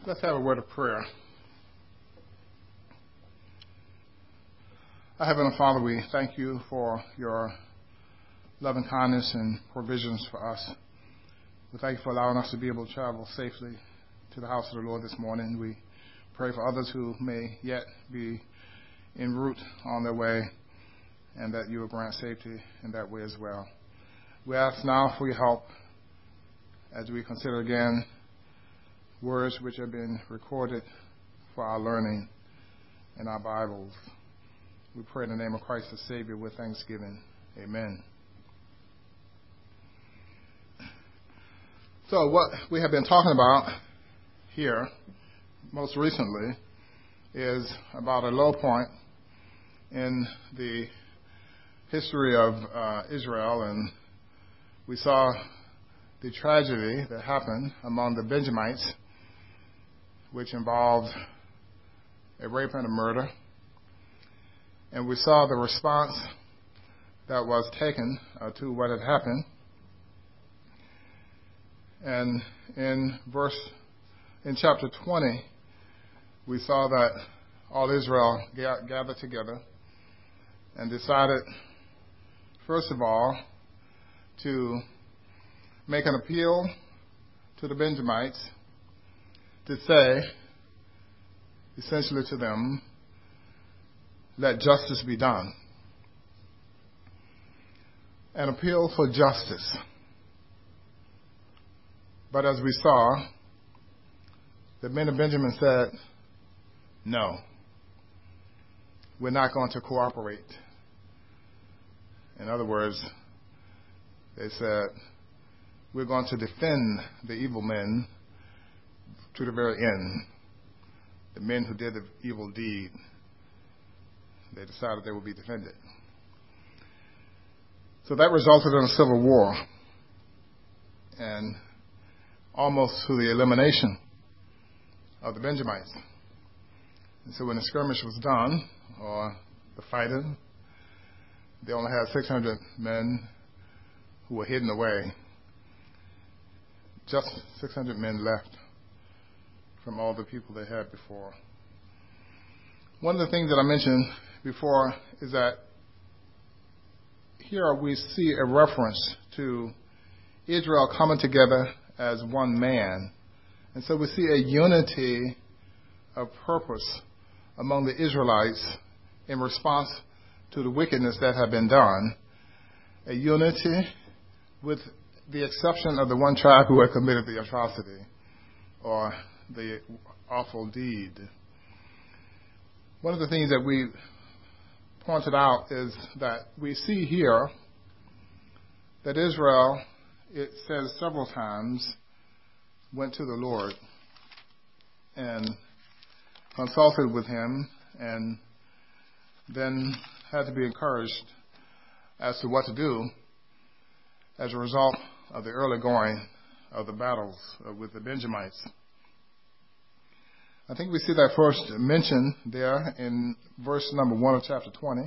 Let's have a word of prayer. Our Heavenly Father, we thank you for your loving kindness and provisions for us. We thank you for allowing us to be able to travel safely to the house of the Lord this morning. We pray for others who may yet be en route on their way, and that you will grant safety in that way as well. We ask now for your help as we consider again words which have been recorded for our learning in our Bibles. We pray in the name of Christ the Savior with thanksgiving. Amen. So what we have been talking about here most recently is about a low point in the history of Israel, and we saw the tragedy that happened among the Benjamites, which involved a rape and a murder. And we saw the response that was taken to what had happened. And in chapter 20, we saw that all Israel gathered together and decided, first of all, to make an appeal to the Benjamites to say, essentially to them, let justice be done. An appeal for justice. But as we saw, the men of Benjamin said, no, we're not going to cooperate. In other words, they said, we're going to defend the evil men to the very end. The men who did the evil deed, they decided they would be defended. So that resulted in a civil war, and almost to the elimination of the Benjamites. And so when the skirmish was done, or the fighting, they only had 600 men who were hidden away. Just 600 men left from all the people they had before. One of the things that I mentioned before is that here we see a reference to Israel coming together as one man. And so we see a unity of purpose among the Israelites in response to the wickedness that had been done. A unity with the exception of the one tribe who had committed the atrocity or the awful deed. One of the things that we pointed out is that we see here that Israel, it says several times, went to the Lord and consulted with him, and then had to be encouraged as to what to do as a result of the early going of the battles with the Benjamites. I think we see that first mentioned there in verse number 1 of chapter 20.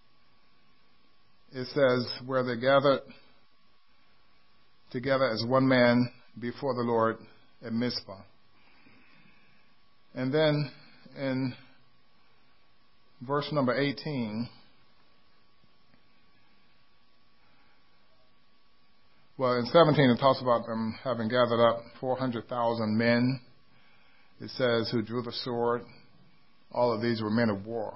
It says, where they gathered together as one man before the Lord at Mizpah. And then in verse number 18, well, in 17 it talks about them having gathered up 400,000 men. It says, who drew the sword. All of these were men of war.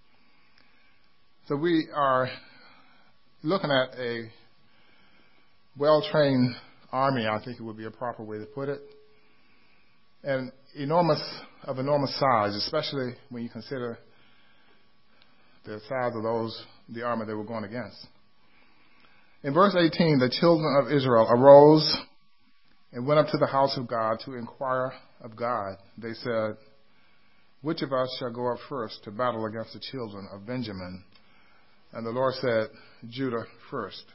So we are looking at a well-trained army, I think it would be a proper way to put it. And enormous size, especially when you consider the size of the army they were going against. In verse 18, the children of Israel arose and went up to the house of God to inquire of God. They said, which of us shall go up first to battle against the children of Benjamin? And the Lord said, Judah first.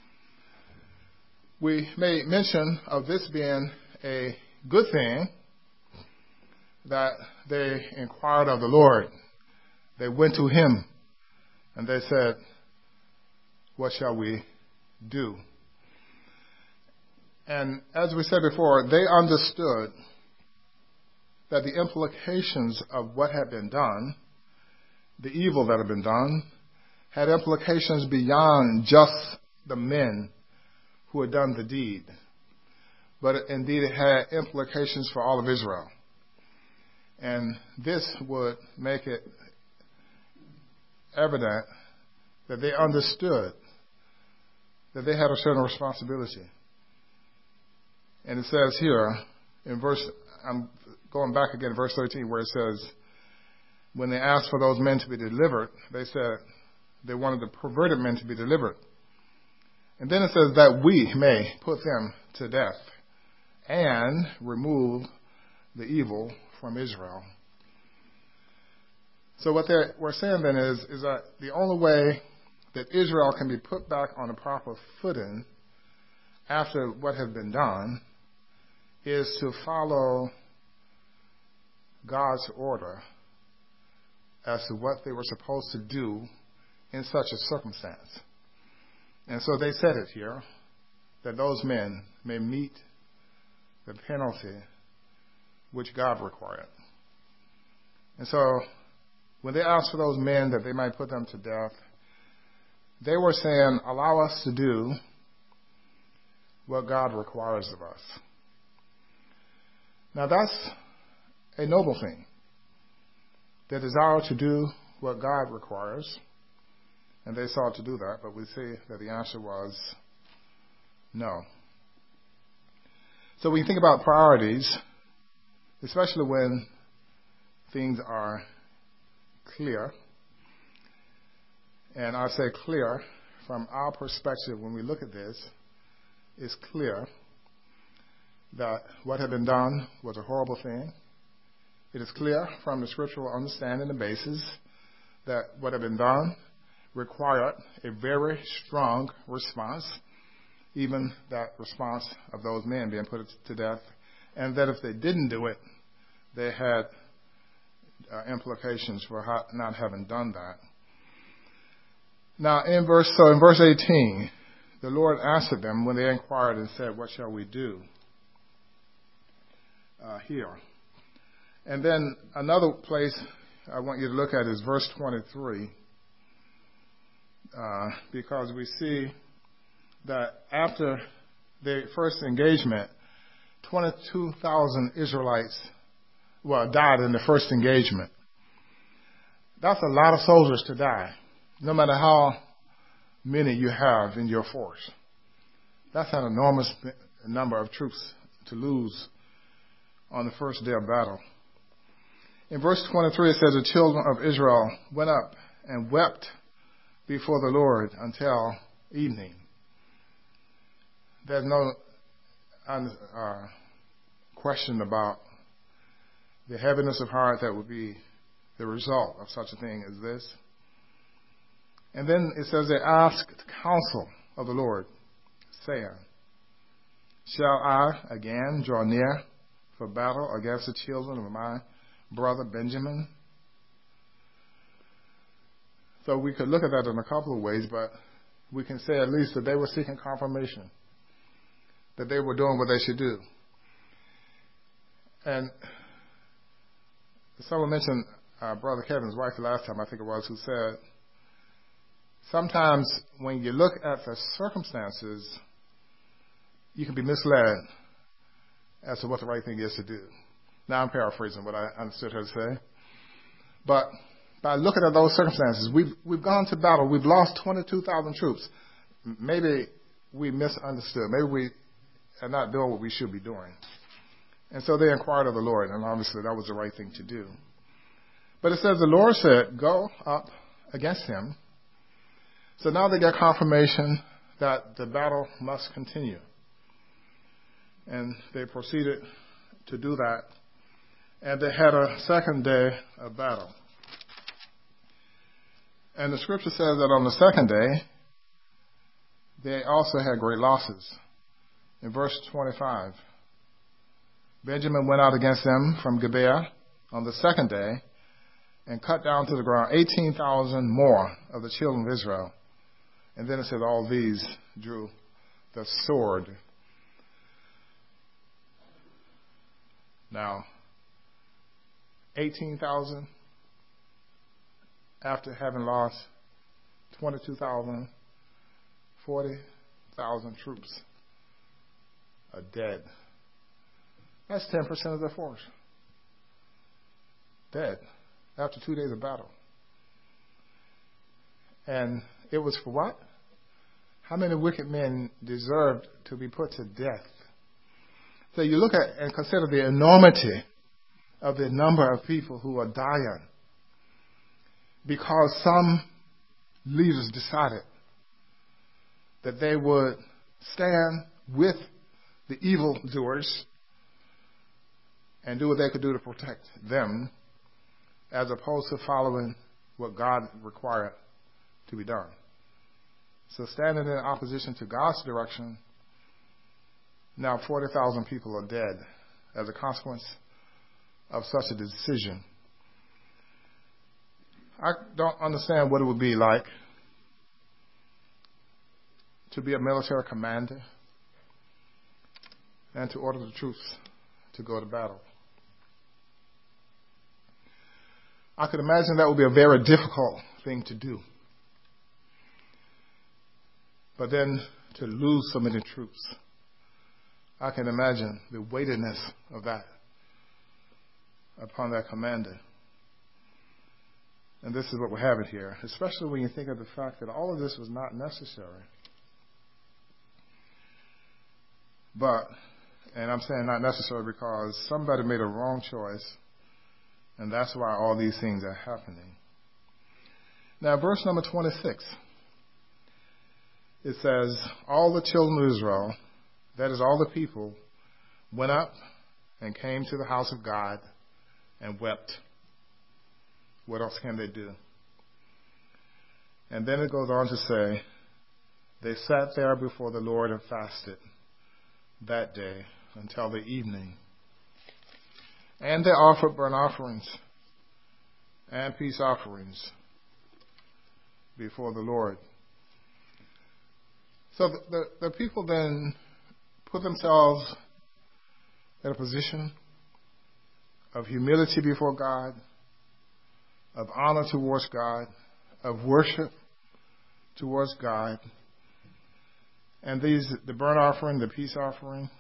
We made mention of this being a good thing, that they inquired of the Lord. They went to him and they said, what shall we do? And as we said before, they understood that the implications of what had been done, the evil that had been done, had implications beyond just the men who had done the deed, but indeed it had implications for all of Israel. And this would make it evident that they understood that they had a certain responsibility. And it says here in I'm going back again, verse 13, where it says, when they asked for those men to be delivered, they said they wanted the perverted men to be delivered. And then it says that we may put them to death and remove the evil from Israel. So what we're saying then is that the only way that Israel can be put back on a proper footing after what has been done is to follow God's order as to what they were supposed to do in such a circumstance. And so they said it here, that those men may meet the penalty which God required. And so when they asked for those men that they might put them to death, they were saying, allow us to do what God requires of us. Now that's a noble thing. The desire to do what God requires. And they sought to do that, but we see that the answer was no. So when you think about priorities, especially when things are clear, and I say clear from our perspective when we look at this, it's clear that what had been done was a horrible thing. It is clear from the scriptural understanding and basis that what had been done required a very strong response, even that response of those men being put to death, and that if they didn't do it, they had implications for not having done that. Now, in verse 18, the Lord answered them when they inquired and said, what shall we do here? And then another place I want you to look at is verse 23, because we see that after the first engagement, 22,000 Israelites died in the first engagement. That's a lot of soldiers to die, no matter how many you have in your force. That's an enormous number of troops to lose on the first day of battle. In verse 23, it says, the children of Israel went up and wept before the Lord until evening. There's no question about the heaviness of heart that would be the result of such a thing as this. And then it says they asked counsel of the Lord, saying, shall I again draw near for battle against the children of my brother Benjamin? So we could look at that in a couple of ways, but we can say at least that they were seeking confirmation, that they were doing what they should do. And someone mentioned Brother Kevin's wife last time, I think it was, who said, sometimes when you look at the circumstances, you can be misled as to what the right thing is to do. Now I'm paraphrasing what I understood her to say. But by looking at those circumstances, we've gone to battle. We've lost 22,000 troops. Maybe we misunderstood. Maybe we are not doing what we should be doing. And so they inquired of the Lord, and obviously that was the right thing to do. But it says the Lord said, go up against him. So now they get confirmation that the battle must continue. And they proceeded to do that. And they had a second day of battle. And the scripture says that on the second day, they also had great losses. In verse 25, Benjamin went out against them from Gibeah on the second day and cut down to the ground 18,000 more of the children of Israel. And then it said all these drew the sword. Now, 18,000 after having lost 22,000, 40,000 troops are dead. That's 10% of their force. Dead after 2 days of battle. And it was for what? How many wicked men deserved to be put to death? So you look at and consider the enormity of the number of people who are dying because some leaders decided that they would stand with the evildoers and do what they could do to protect them, as opposed to following what God required to be done. So standing in opposition to God's direction, now 40,000 people are dead as a consequence of such a decision. I don't understand what it would be like to be a military commander and to order the troops to go to battle. I could imagine that would be a very difficult thing to do. But then to lose so many troops, I can imagine the weightiness of that upon that commander. And this is what we're having here, especially when you think of the fact that all of this was not necessary. But, and I'm saying not necessary because somebody made a wrong choice, and that's why all these things are happening. Now, verse number 26, it says, all the children of Israel, that is all the people, went up and came to the house of God and wept. What else can they do? And then it goes on to say, they sat there before the Lord and fasted that day until the evening. And they offered burnt offerings and peace offerings before the Lord. So the people then put themselves in a position of humility before God, of honor towards God, of worship towards God. And the burnt offering, the peace offering,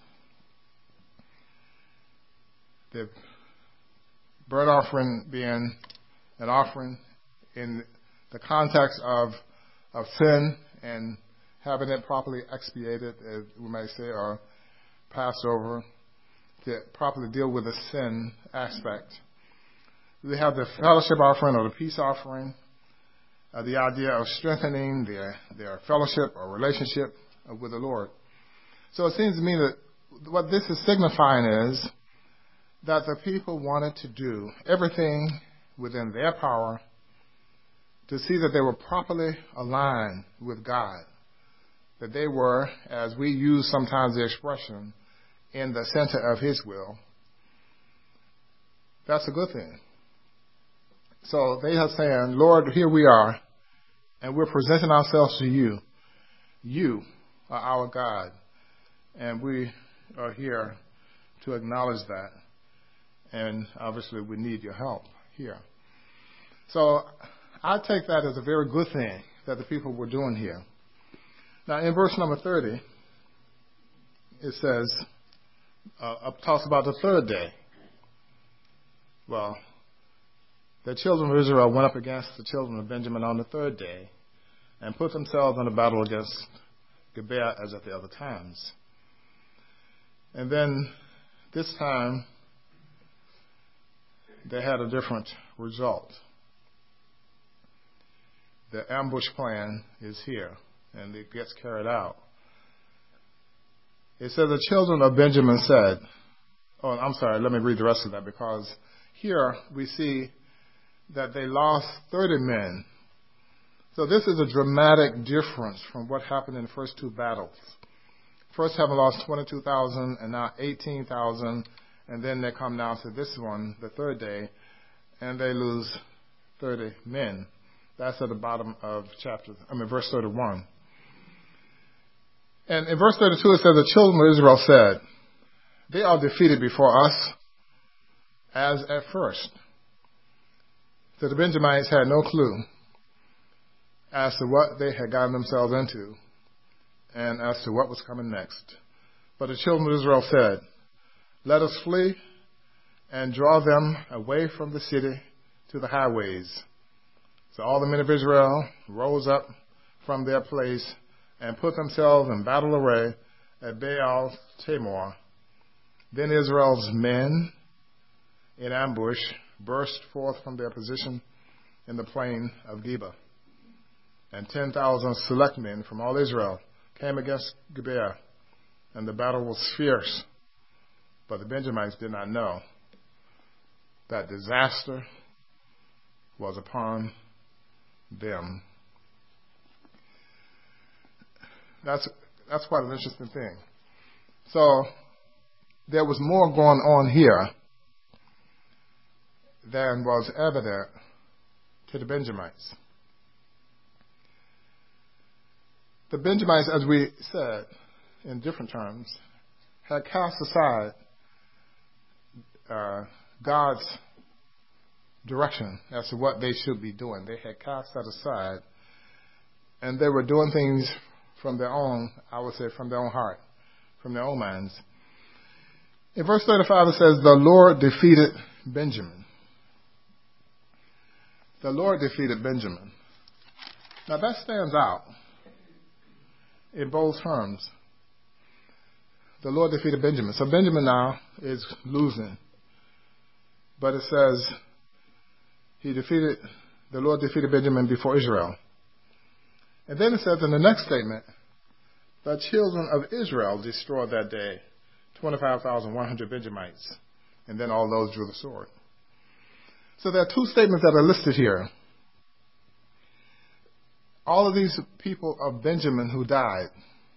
the burnt offering being an offering in the context of sin and having it properly expiated, as we may say, or passed over, to properly deal with the sin aspect. We have the fellowship offering or the peace offering, the idea of strengthening their fellowship or relationship with the Lord. So it seems to me that what this is signifying is that the people wanted to do everything within their power to see that they were properly aligned with God, that they were, as we use sometimes the expression, in the center of His will. That's a good thing. So they are saying, Lord, here we are, and we're presenting ourselves to you. You are our God, and we are here to acknowledge that. And obviously we need your help here. So I take that as a very good thing that the people were doing here. Now in verse number 30, it says, talks about the third day. Well, the children of Israel went up against the children of Benjamin on the third day and put themselves in a battle against Gibeah as at the other times. And then this time they had a different result. The ambush plan is here, and it gets carried out. It says the children of Benjamin said, let me read the rest of that, because here we see that they lost 30 men. So this is a dramatic difference from what happened in the first two battles. First having lost 22,000 and now 18,000, and then they come now to this one, the third day, and they lose 30 men. That's at the bottom of verse 31. And in verse 32 it says, the children of Israel said, they are defeated before us as at first. So the Benjamites had no clue as to what they had gotten themselves into and as to what was coming next. But the children of Israel said, "Let us flee and draw them away from the city to the highways." So all the men of Israel rose up from their place and put themselves in battle array at Baal Tamar. Then Israel's men in ambush burst forth from their position in the plain of Geba. And 10,000 select men from all Israel came against Gibeah, and the battle was fierce. But the Benjamites did not know that disaster was upon them. That's quite an interesting thing. So there was more going on here than was evident to the Benjamites. The Benjamites, as we said in different terms, had cast aside God's direction as to what they should be doing. They had cast that aside, and they were doing things from their own, I would say, from their own heart, from their own minds. In verse 35 it says, "The Lord defeated Benjamin." The Lord defeated Benjamin. Now that stands out in both terms. The Lord defeated Benjamin. So Benjamin now is losing. But it says, the Lord defeated Benjamin before Israel. And then it says in the next statement, the children of Israel destroyed that day 25,100 Benjamites. And then all those drew the sword. So there are two statements that are listed here. All of these people of Benjamin who died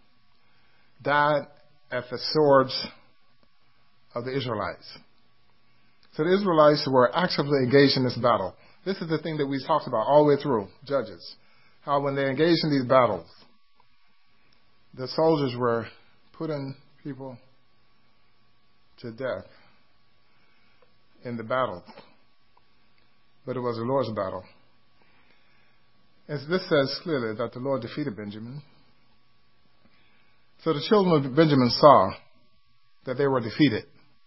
at the swords of the Israelites. So the Israelites were actively engaged in this battle. This is the thing that we talked about all the way through Judges. How when they engaged in these battles, the soldiers were putting people to death in the battle. But it was the Lord's battle. And this says clearly that the Lord defeated Benjamin. So the children of Benjamin saw that they were defeated.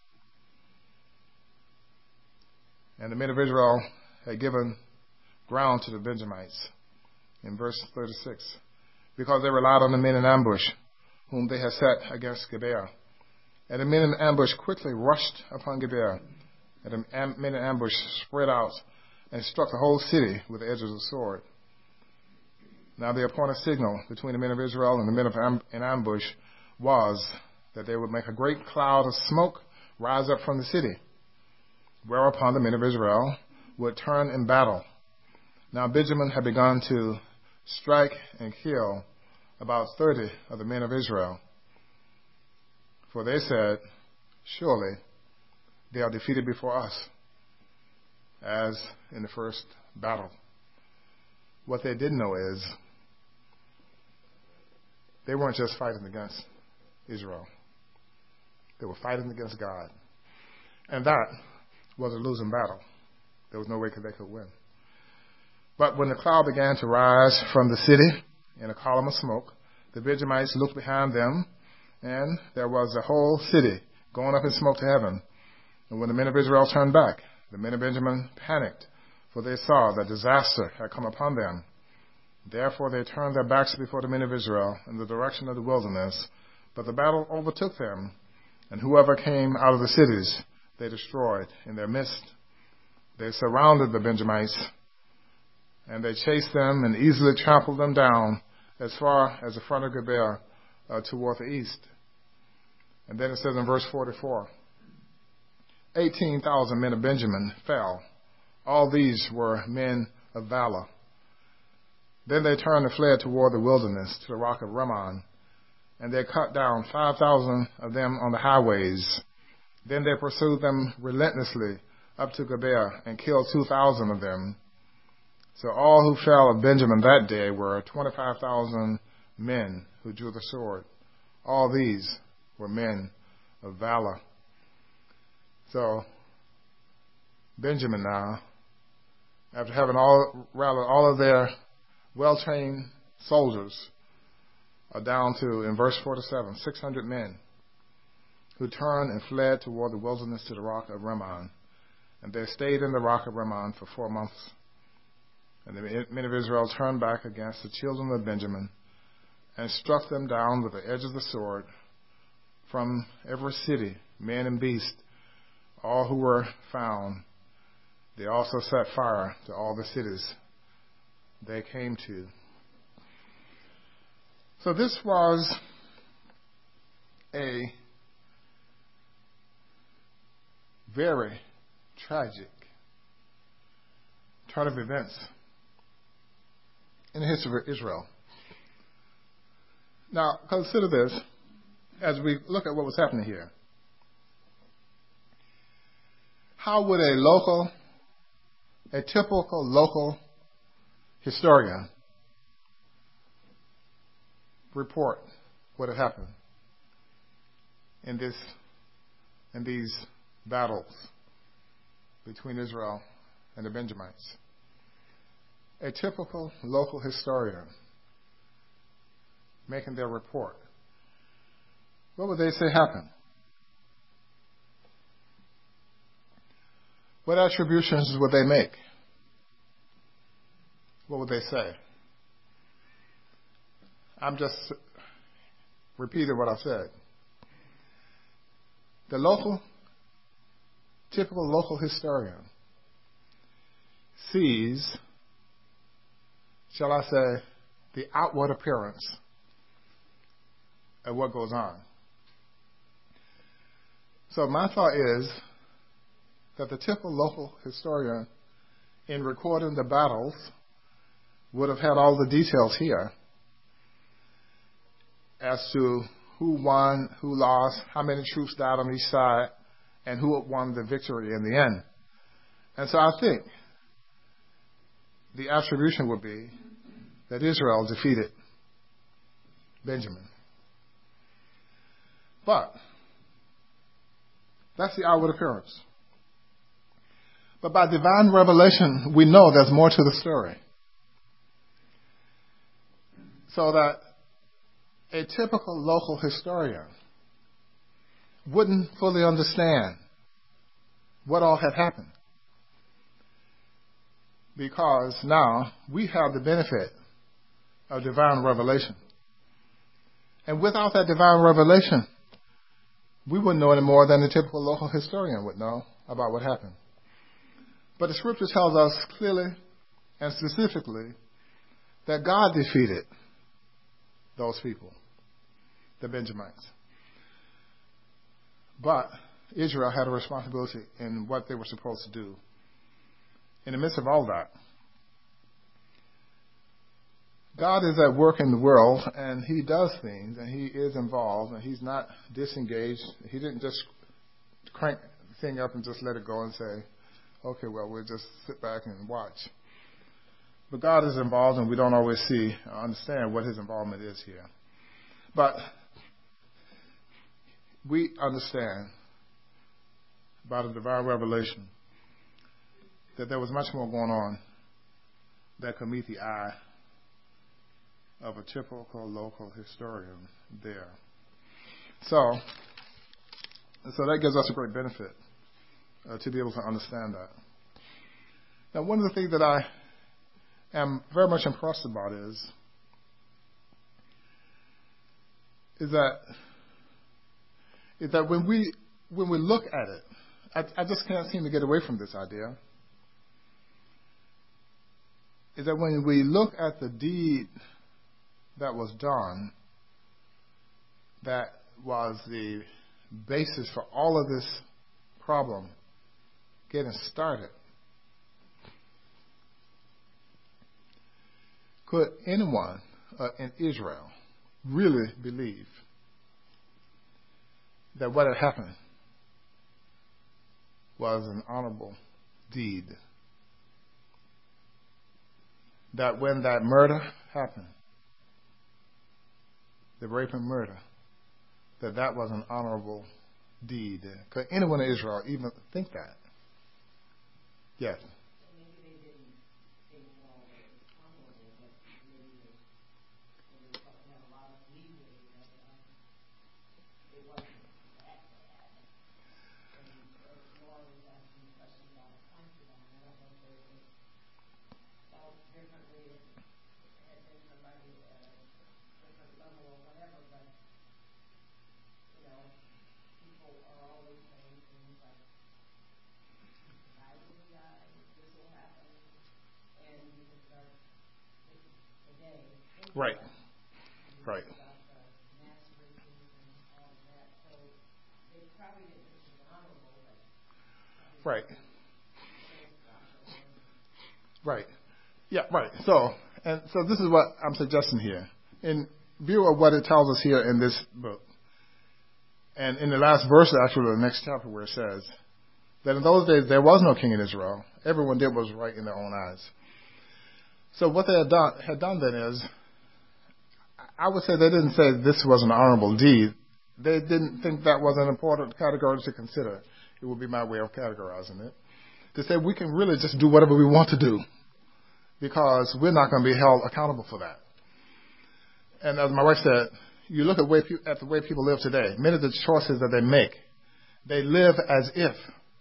And the men of Israel had given ground to the Benjamites in verse 36, because they relied on the men in ambush, whom they had set against Gibeah. And the men in ambush quickly rushed upon Gibeah, and the men in ambush spread out and struck the whole city with the edge of the sword. Now the appointed signal between the men of Israel and the men in ambush was that they would make a great cloud of smoke rise up from the city, whereupon the men of Israel would turn in battle. Now Benjamin had begun to strike and kill about 30 of the men of Israel. For they said, "Surely they are defeated before us, as in the first battle." What they didn't know is they weren't just fighting against Israel. They were fighting against God. And that was a losing battle. There was no way they could win. But when the cloud began to rise from the city in a column of smoke, the Benjamites looked behind them, and there was the whole city going up in smoke to heaven. And when the men of Israel turned back, the men of Benjamin panicked, for they saw that disaster had come upon them. Therefore they turned their backs before the men of Israel in the direction of the wilderness. But the battle overtook them, and whoever came out of the cities they destroyed in their midst. They surrounded the Benjamites, and they chased them and easily trampled them down as far as the front of Gibeah toward the east. And then it says in verse 44, 18,000 men of Benjamin fell. All these were men of valor. Then they turned and fled toward the wilderness to the rock of Rimmon, and they cut down 5,000 of them on the highways. Then they pursued them relentlessly up to Gibeah and killed 2,000 of them. So all who fell of Benjamin that day were 25,000 men who drew the sword. All these were men of valor. So Benjamin now after having rallied all of their well-trained soldiers, are down to, in verse 47, 600 men who turned and fled toward the wilderness to the rock of Rimmon. And they stayed in the rock of Rimmon for 4 months. And the men of Israel turned back against the children of Benjamin and struck them down with the edge of the sword from every city, man and beast, all who were found. They also set fire to all the cities they came to. So this was a very tragic turn of events in the history of Israel. Now, consider this as we look at what was happening here. How would a typical local historian report what had happened in these battles between Israel and the Benjamites? A typical local historian making their report, what would they say happened? What attributions would they make? What would they say? I'm just repeating what I said. The typical local historian sees, shall I say, the outward appearance of what goes on. So my thought is that the typical local historian, in recording the battles, would have had all the details here as to who won, who lost, how many troops died on each side, and who won the victory in the end. And so I think the attribution would be that Israel defeated Benjamin. But that's the outward appearance. But by divine revelation, we know there's more to the story. So that a typical local historian wouldn't fully understand what all had happened. Because now we have the benefit of divine revelation. And without that divine revelation, we wouldn't know any more than the typical local historian would know about what happened. But the scripture tells us clearly and specifically that God defeated those people, the Benjamites. But Israel had a responsibility in what they were supposed to do. In the midst of all that, God is at work in the world, and He does things, and He is involved, and He's not disengaged. He didn't just crank the thing up and just let it go and say, okay, well, we'll just sit back and watch. But God is involved, and we don't always see or understand what His involvement is here. But we understand by the divine revelation that there was much more going on that could meet the eye of a typical local historian there. So that gives us a great benefit to be able to understand that. Now, one of the things that I am very much impressed about is that when we look at it, I just can't seem to get away from this idea, is that when we look at the deed that was done, that was the basis for all of this problem getting started, could anyone in Israel really believe that what had happened was an honorable deed? That when that murder happened, the rape and murder, that was an honorable deed? Could anyone in Israel even think that? Yes. Maybe they didn't. Right. Right. Right. Right. Yeah, right. So this is what I'm suggesting here. In view of what it tells us here in this book, and in the last verse, actually, the next chapter, where it says that in those days there was no king in Israel. Everyone did what was right in their own eyes. So what they had done then is, I would say they didn't say this was an honorable deed. They didn't think that was an important category to consider. It would be my way of categorizing it. To say we can really just do whatever we want to do because we're not going to be held accountable for that. And as my wife said, you look at the way people live today, many of the choices that they make, they live as if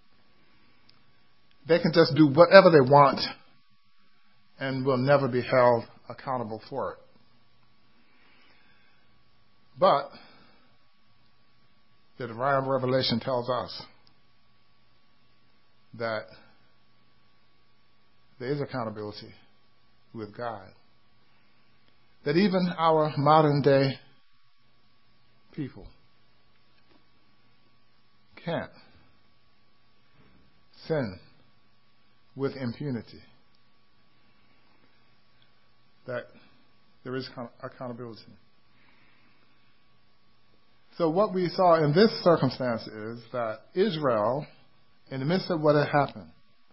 they can just do whatever they want and will never be held accountable for it. But the divine revelation tells us that there is accountability with God. That even our modern day people can't sin with impunity. That there is accountability. So what we saw in this circumstance is that Israel, in the midst of what had happened,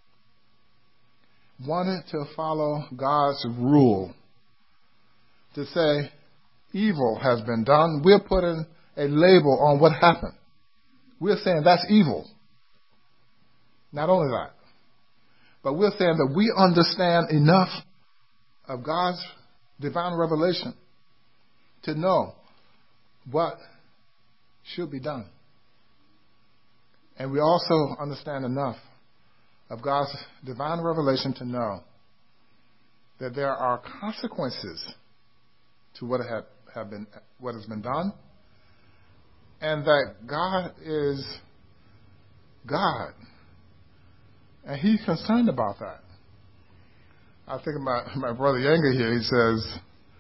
wanted to follow God's rule to say, evil has been done. We're putting a label on what happened. We're saying that's evil. Not only that, but we're saying that we understand enough of God's divine revelation to know what should be done. And we also understand enough of God's divine revelation to know that there are consequences to what has been done, and that God is God, and He's concerned about that. I think about my brother Younger here. He says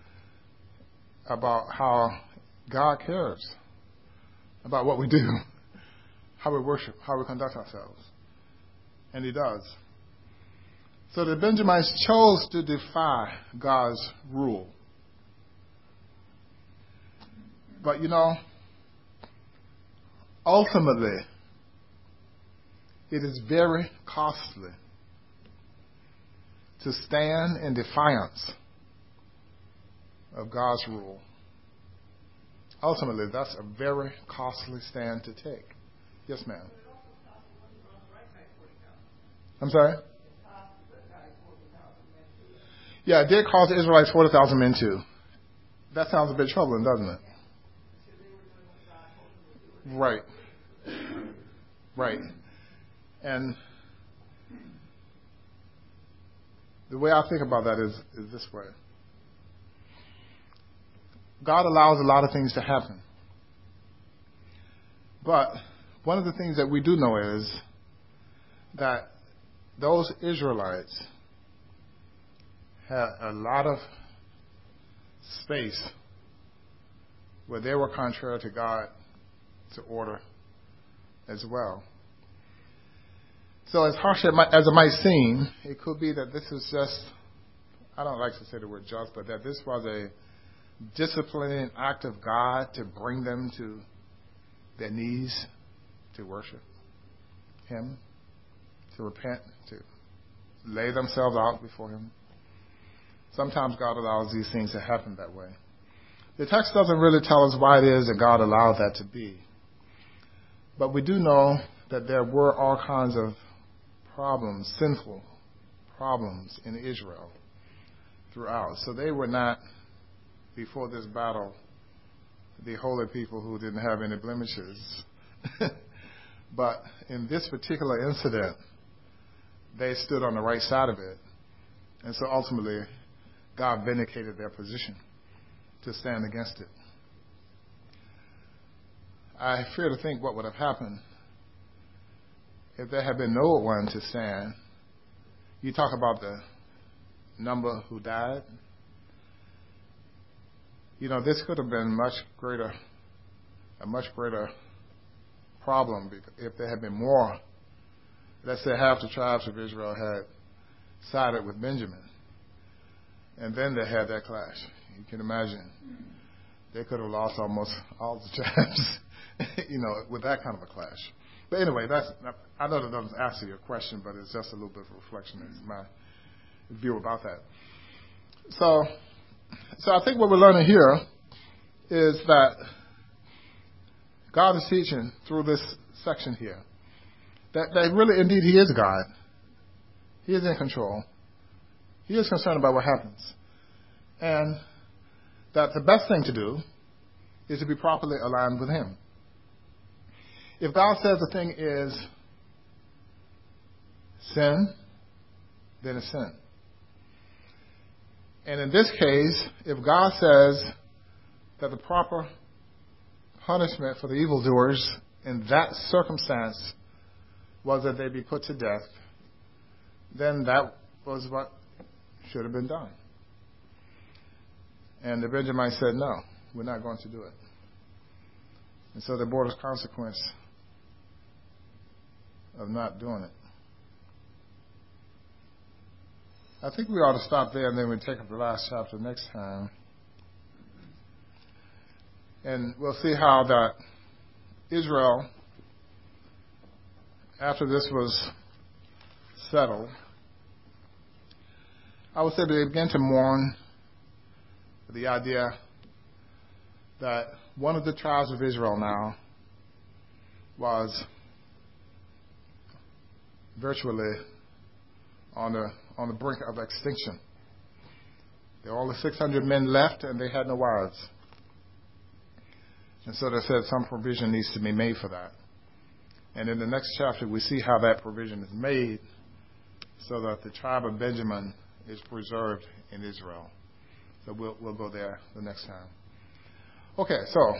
about how God cares about what we do, how we worship, how we conduct ourselves. And He does. So the Benjamites chose to defy God's rule. But ultimately, it is very costly to stand in defiance of God's rule. Ultimately, that's a very costly stand to take. Yes, ma'am. I'm sorry? Yeah, it did cost the Israelites 40,000 men too. That sounds a bit troubling, doesn't it? Right. Right. And the way I think about that is this way. God allows a lot of things to happen. But one of the things that we do know is that those Israelites had a lot of space where they were contrary to God's order as well. So as harsh as it might seem, it could be that this is just, I don't like to say the word just, but that this was a disciplining act of God to bring them to their knees to worship Him, to repent, to lay themselves out before Him. Sometimes God allows these things to happen that way. The text doesn't really tell us why it is that God allowed that to be. But we do know that there were all kinds of problems, sinful problems in Israel throughout. So they were not, before this battle, the holy people who didn't have any blemishes. But in this particular incident, they stood on the right side of it. And so ultimately, God vindicated their position to stand against it. I fear to think what would have happened if there had been no one to stand. You talk about the number who died. This could have been a much greater problem if there had been more. Let's say half the tribes of Israel had sided with Benjamin, and then they had that clash. You can imagine. They could have lost almost all the tribes, with that kind of a clash. But anyway, I know that doesn't answer your question, but it's just a little bit of reflection. It's my view about that. So I think what we're learning here is that God is teaching through this section here that really, indeed, He is God. He is in control. He is concerned about what happens. And that the best thing to do is to be properly aligned with Him. If God says the thing is sin, then it's sin. And in this case, if God says that the proper punishment for the evildoers in that circumstance was that they be put to death, then that was what should have been done. And the Benjamites said, no, we're not going to do it. And so they bore the consequence of not doing it. I think we ought to stop there, and then we'll take up the last chapter next time. And we'll see how that Israel, after this was settled, I would say they began to mourn the idea that one of the tribes of Israel now was virtually on the brink of extinction. There were only 600 men left, and they had no wives. And so they said some provision needs to be made for that. And in the next chapter, we see how that provision is made so that the tribe of Benjamin is preserved in Israel. So we'll go there the next time. Okay, so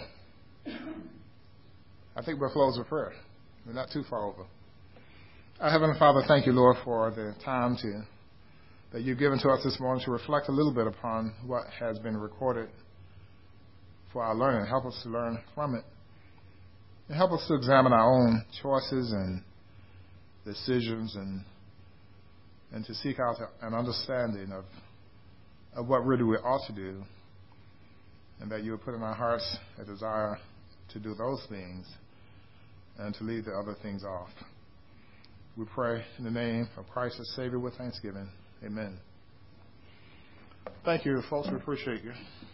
I think we'll close with prayer. We're not too far over. Our Heavenly Father, thank you, Lord, for the time that you've given to us this morning to reflect a little bit upon what has been recorded for our learning. Help us to learn from it. And help us to examine our own choices and decisions and to seek out an understanding of what really we ought to do, and that you would put in our hearts a desire to do those things and to leave the other things off. We pray in the name of Christ the Savior with thanksgiving. Amen. Thank you, folks. We appreciate you.